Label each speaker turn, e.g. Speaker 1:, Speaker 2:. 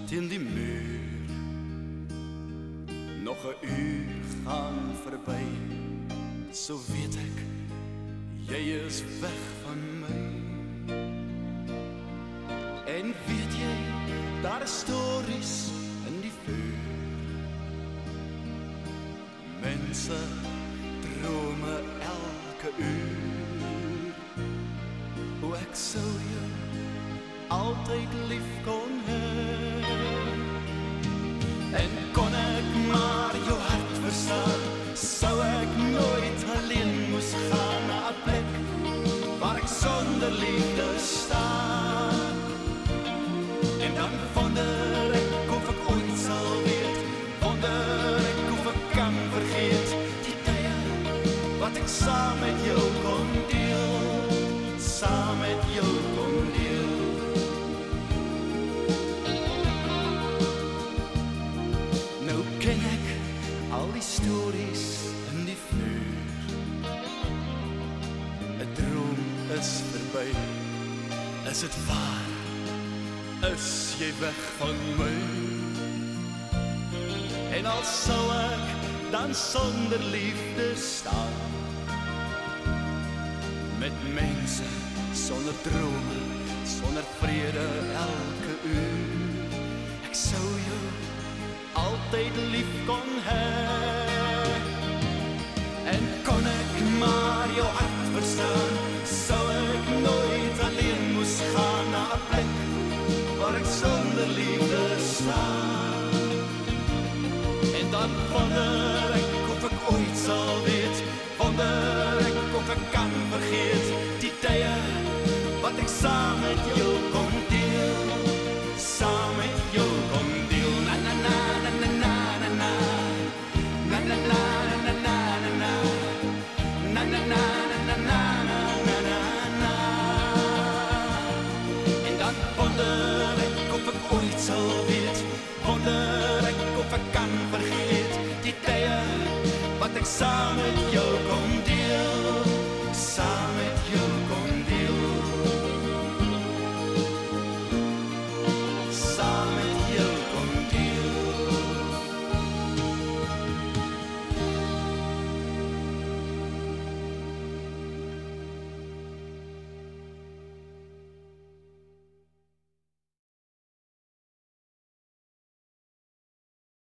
Speaker 1: teen die muur. Nog 'n uur gaan verby, so weet ek, jy is weg van my. En weet jy, daar is stories in die vuur. Mense drome elke uur. O, ek sou jou altyd lief kon hê. En kon ek maar jou hart verstaan, sou ek nooit alleen moes gaan na 'n plek waar ek sonder liefde staan. En dan wonder ek of ek ooit sal weet, wonder ek of ek kan vergeet die tye wat ek saam met jou kon deel, saam met jou kon deel. Nou ken ek al die stories in die vuur. 'n droom is verby, is dit waar? Is jy weg van my? En al sou ek dan sonder liefde staan, met mense sonder drome, sonder vrede elke uur. Ek sou jou altyd lief kon hê. En kon ek maar jou hart verstaan, sou ek nooit alleen moes gaan na 'n plek waar ek sonder liefde staan. En dan wonder ek of ek ooit sal weet, wonder ek of ek kan vergeet die tye wat ek saam met jou kon deel, saam met jou kon deel. Na na na na na na na na na na na na na na na na na na na na. En dan wonder ek of ek ooit sal weet, wonder ek of ek kan vergeet die tye wat ek saam met jou kon